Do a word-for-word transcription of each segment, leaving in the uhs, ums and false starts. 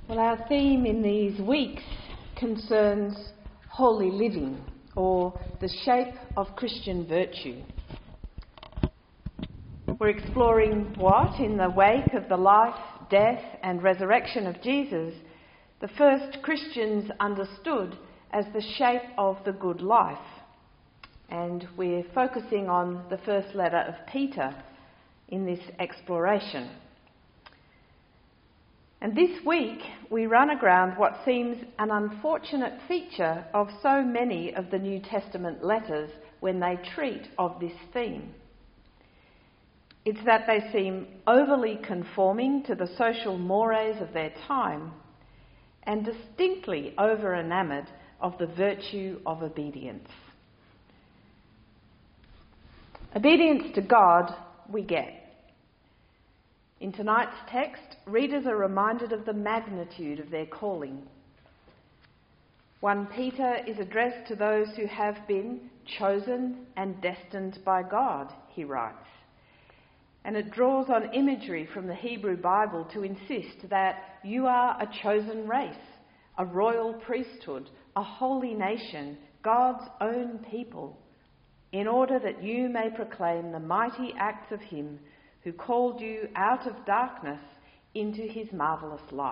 Well, our theme in these weeks concerns holy living, or the shape of Christian virtue. We're exploring what, in the wake of the life, death and resurrection of Jesus, the first Christians understood as the shape of the good life. And we're focusing on the first letter of Peter in this exploration. And this week we run aground what seems an unfortunate feature of so many of the New Testament letters when they treat of this theme. It's that they seem overly conforming to the social mores of their time and distinctly over-enamoured of the virtue of obedience. Obedience to God we get. In tonight's text, readers are reminded of the magnitude of their calling. First Peter is addressed to those who have been chosen and destined by God, he writes. And it draws on imagery from the Hebrew Bible to insist that you are a chosen race, a royal priesthood, a holy nation, God's own people, in order that you may proclaim the mighty acts of him who called you out of darkness into his marvellous light.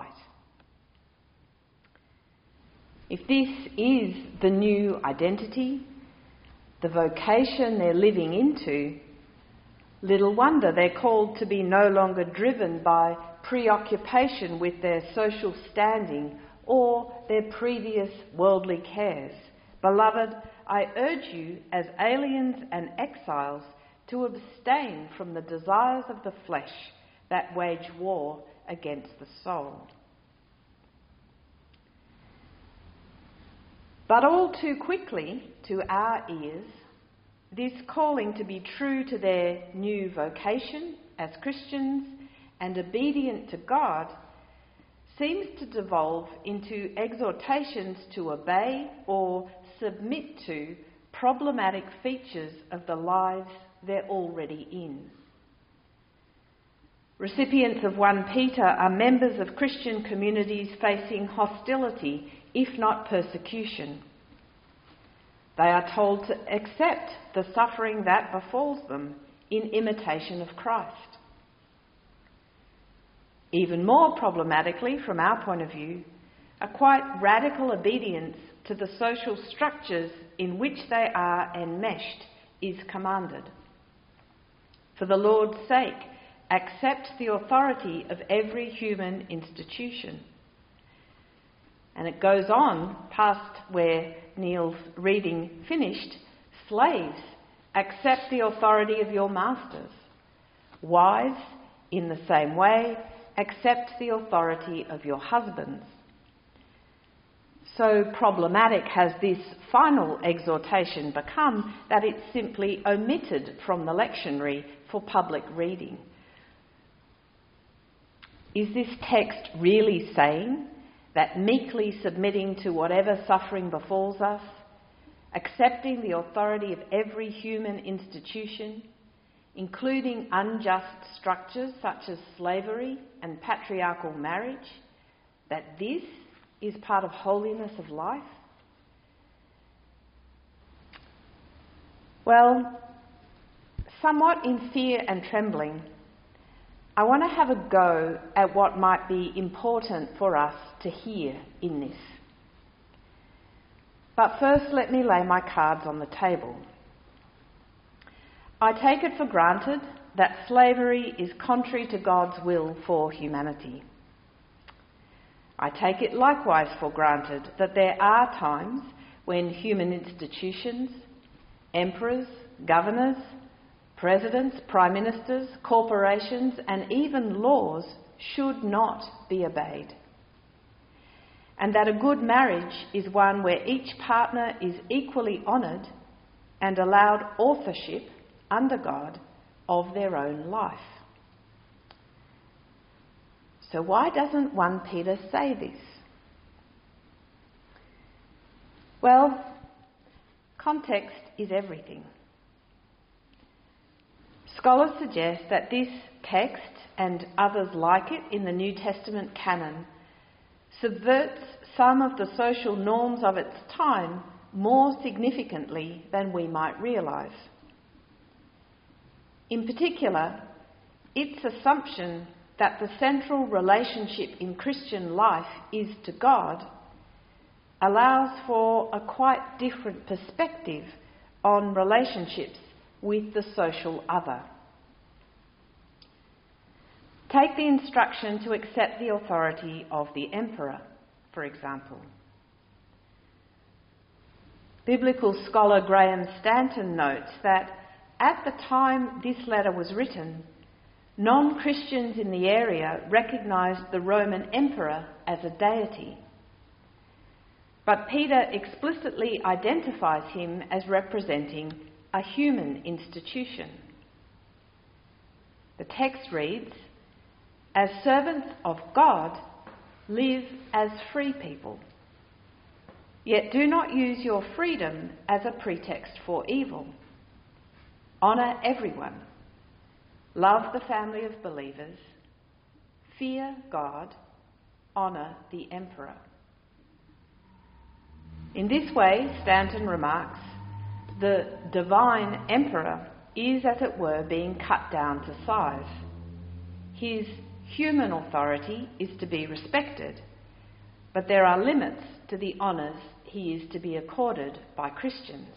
If this is the new identity, the vocation they're living into, little wonder they're called to be no longer driven by preoccupation with their social standing or their previous worldly cares. Beloved, I urge you as aliens and exiles to abstain from the desires of the flesh that wage war against the soul. But all too quickly, to our ears, this calling to be true to their new vocation as Christians and obedient to God seems to devolve into exhortations to obey or submit to problematic features of the lives they're already in. Recipients of First Peter are members of Christian communities facing hostility, if not persecution. They are told to accept the suffering that befalls them in imitation of Christ. Even more problematically, from our point of view, a quite radical obedience to the social structures in which they are enmeshed is commanded. For the Lord's sake, accept the authority of every human institution. And it goes on past where Neil's reading finished. Slaves, accept the authority of your masters. Wives, in the same way, accept the authority of your husbands. So problematic has this final exhortation become that it's simply omitted from the lectionary for public reading. Is this text really saying that meekly submitting to whatever suffering befalls us, accepting the authority of every human institution, including unjust structures such as slavery and patriarchal marriage, that this is part of holiness of life? Well, somewhat in fear and trembling, I want to have a go at what might be important for us to hear in this. But first, let me lay my cards on the table. I take it for granted that slavery is contrary to God's will for humanity. I take it likewise for granted that there are times when human institutions, emperors, governors, presidents, prime ministers, corporations, and even laws should not be obeyed. And that a good marriage is one where each partner is equally honoured and allowed authorship under God of their own life. So why doesn't First Peter say this? Well, context is everything. Scholars suggest that this text and others like it in the New Testament canon subverts some of the social norms of its time more significantly than we might realise. In particular, its assumption that the central relationship in Christian life is to God allows for a quite different perspective on relationships with the social other. Take the instruction to accept the authority of the emperor, for example. Biblical scholar Graham Stanton notes that at the time this letter was written, non-Christians in the area recognised the Roman emperor as a deity. But Peter explicitly identifies him as representing a human institution. The text reads, "As servants of God, live as free people. Yet do not use your freedom as a pretext for evil. Honour everyone. Love the family of believers. Fear God. Honour the emperor." In this way, Stanton remarks, the divine emperor is, as it were, being cut down to size. His human authority is to be respected, but there are limits to the honours he is to be accorded by Christians.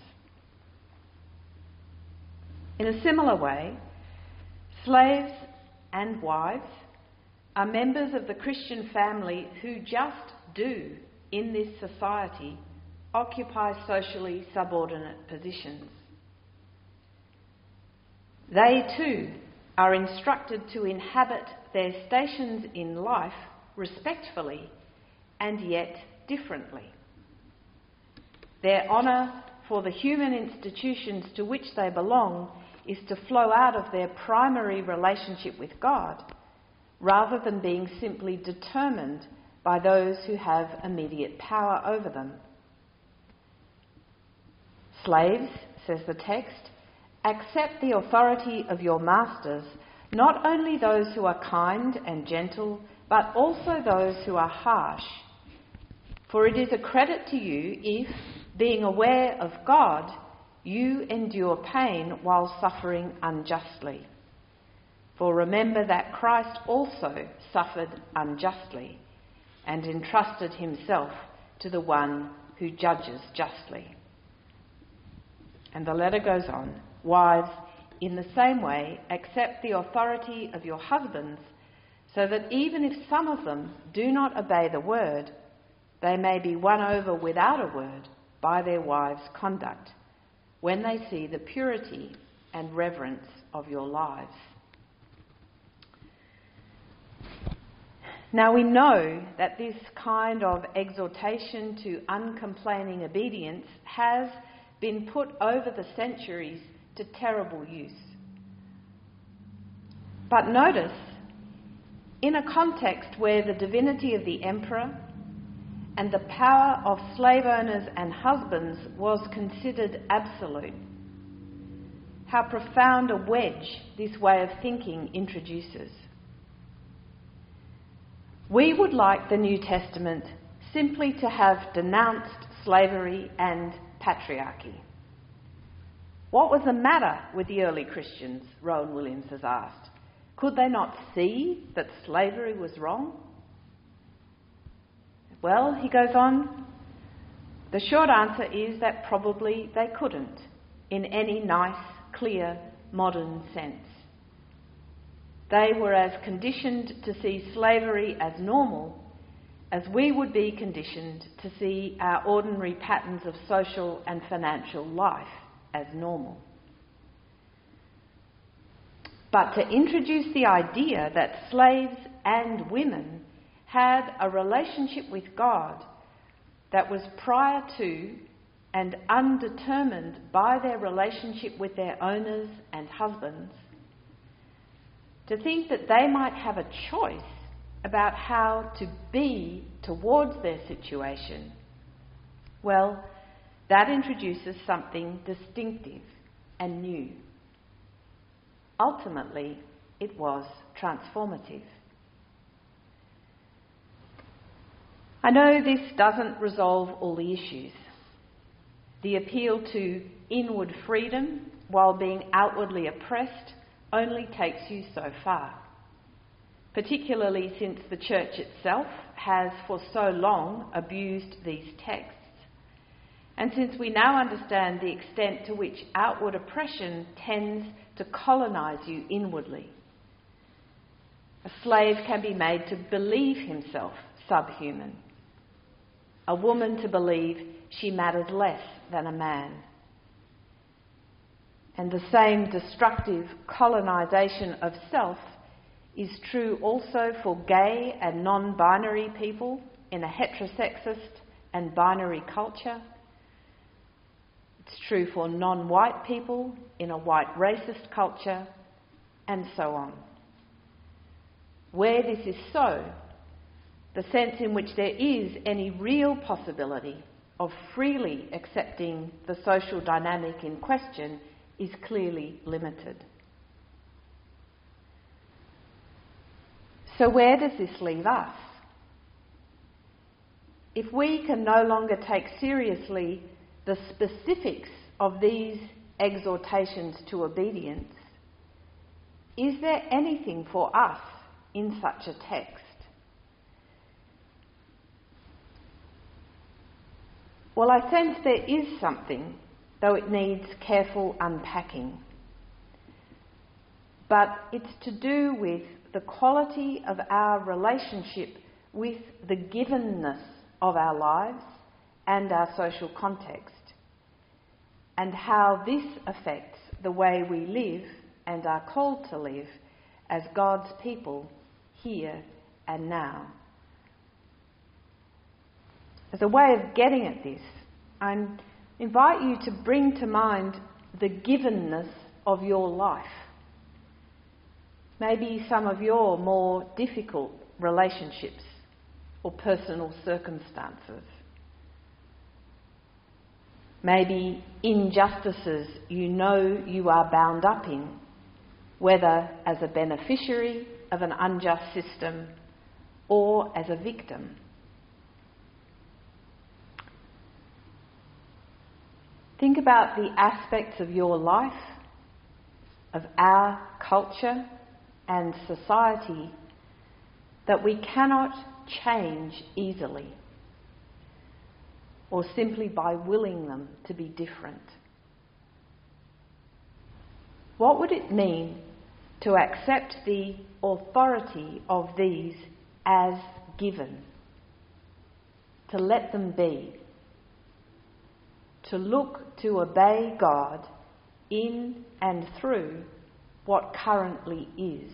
In a similar way, slaves and wives are members of the Christian family who just do, in this society, occupy socially subordinate positions. They too are instructed to inhabit their stations in life respectfully and yet differently. Their honour for the human institutions to which they belong is to flow out of their primary relationship with God, rather than being simply determined by those who have immediate power over them. Slaves, says the text, accept the authority of your masters, not only those who are kind and gentle, but also those who are harsh. For it is a credit to you if, being aware of God, you endure pain while suffering unjustly. For remember that Christ also suffered unjustly and entrusted himself to the one who judges justly. And the letter goes on, "Wives, in the same way, accept the authority of your husbands, so that even if some of them do not obey the word, they may be won over without a word by their wives' conduct, when they see the purity and reverence of your lives." Now we know that this kind of exhortation to uncomplaining obedience has been put over the centuries to terrible use. But notice, in a context where the divinity of the emperor and the power of slave owners and husbands was considered absolute, how profound a wedge this way of thinking introduces. We would like the New Testament simply to have denounced slavery and patriarchy. What was the matter with the early Christians, Rowan Williams has asked. Could they not see that slavery was wrong? Well, he goes on, the short answer is that probably they couldn't, in any nice, clear, modern sense. They were as conditioned to see slavery as normal as we would be conditioned to see our ordinary patterns of social and financial life as normal. But to introduce the idea that slaves and women had a relationship with God that was prior to and undetermined by their relationship with their owners and husbands, to think that they might have a choice about how to be towards their situation, well, that introduces something distinctive and new. Ultimately, it was transformative. I know this doesn't resolve all the issues. The appeal to inward freedom while being outwardly oppressed only takes you so far, particularly since the Church itself has for so long abused these texts, and since we now understand the extent to which outward oppression tends to colonise you inwardly. A slave can be made to believe himself subhuman, a woman to believe she matters less than a man. And the same destructive colonisation of self is true also for gay and non-binary people in a heterosexist and binary culture. It's true for non-white people in a white racist culture, and so on. Where this is so, the sense in which there is any real possibility of freely accepting the social dynamic in question is clearly limited. So where does this leave us? If we can no longer take seriously the specifics of these exhortations to obedience, is there anything for us in such a text? Well, I sense there is something, though it needs careful unpacking. But it's to do with the quality of our relationship with the givenness of our lives and our social context, and how this affects the way we live and are called to live as God's people here and now. As a way of getting at this, I invite you to bring to mind the givenness of your life. Maybe some of your more difficult relationships or personal circumstances. Maybe injustices you know you are bound up in, whether as a beneficiary of an unjust system or as a victim. Think about the aspects of your life, of our culture and society that we cannot change easily, or simply by willing them to be different. What would it mean to accept the authority of these as given, to let them be, to look to obey God in and through what currently is?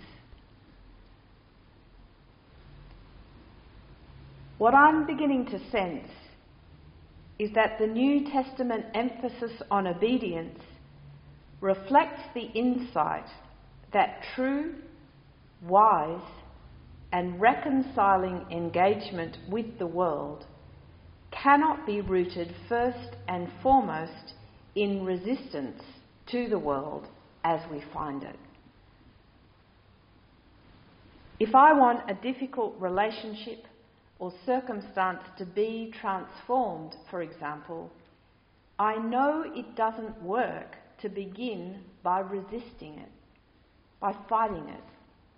What I'm beginning to sense is that the New Testament emphasis on obedience reflects the insight that true, wise, and reconciling engagement with the world cannot be rooted first and foremost in resistance to the world as we find it. If I want a difficult relationship or circumstance to be transformed, for example, I know it doesn't work to begin by resisting it, by fighting it.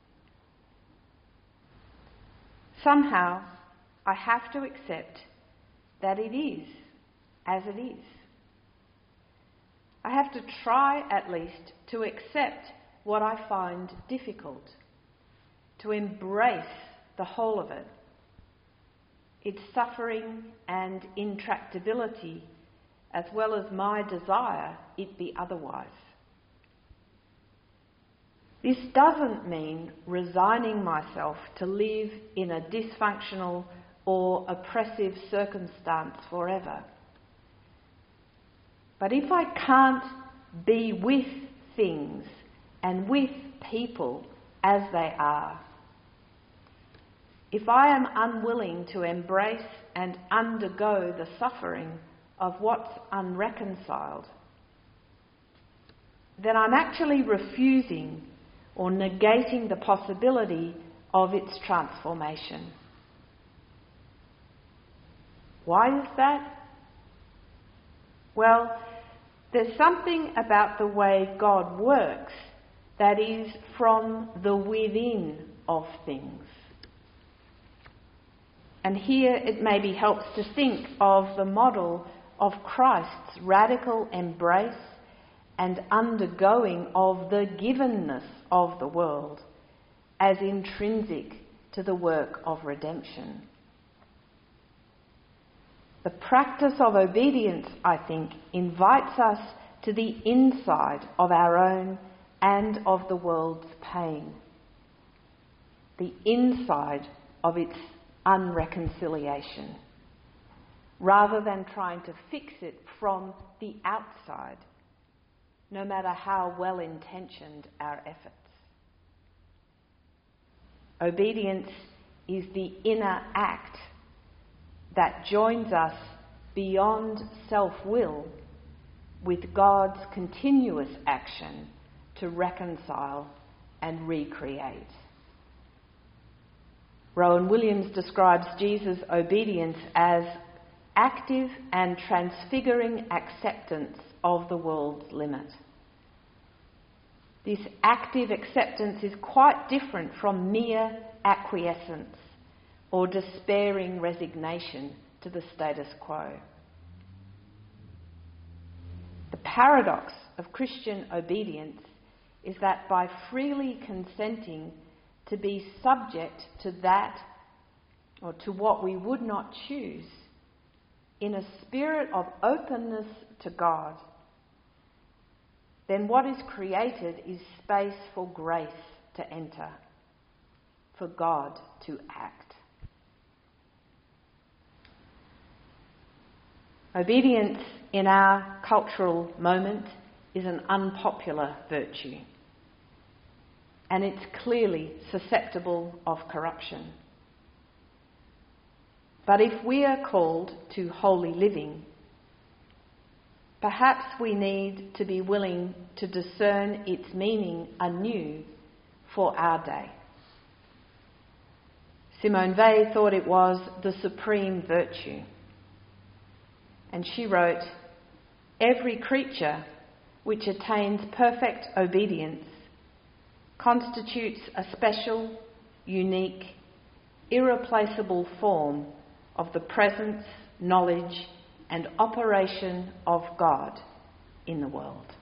Somehow, I have to accept that it is as it is. I have to try at least to accept what I find difficult, to embrace the whole of it, its suffering and intractability, as well as my desire it be otherwise. This doesn't mean resigning myself to live in a dysfunctional or oppressive circumstance forever. But if I can't be with things and with people as they are, if I am unwilling to embrace and undergo the suffering of what's unreconciled, then I'm actually refusing or negating the possibility of its transformation. Why is that? Well, there's something about the way God works that is from the within of things. And here it maybe helps to think of the model of Christ's radical embrace and undergoing of the givenness of the world as intrinsic to the work of redemption. The practice of obedience, I think, invites us to the inside of our own and of the world's pain, the inside of its unreconciliation, rather than trying to fix it from the outside, no matter how well-intentioned our efforts. Obedience is the inner act that joins us beyond self-will with God's continuous action to reconcile and recreate. Rowan Williams describes Jesus' obedience as active and transfiguring acceptance of the world's limit. This active acceptance is quite different from mere acquiescence or despairing resignation to the status quo. The paradox of Christian obedience is that by freely consenting to be subject to that or to what we would not choose, in a spirit of openness to God, then what is created is space for grace to enter, for God to act. Obedience in our cultural moment is an unpopular virtue, and it's clearly susceptible of corruption. But if we are called to holy living, perhaps we need to be willing to discern its meaning anew for our day. Simone Weil thought it was the supreme virtue. And she wrote, "Every creature which attains perfect obedience constitutes a special, unique, irreplaceable form of the presence, knowledge, and operation of God in the world."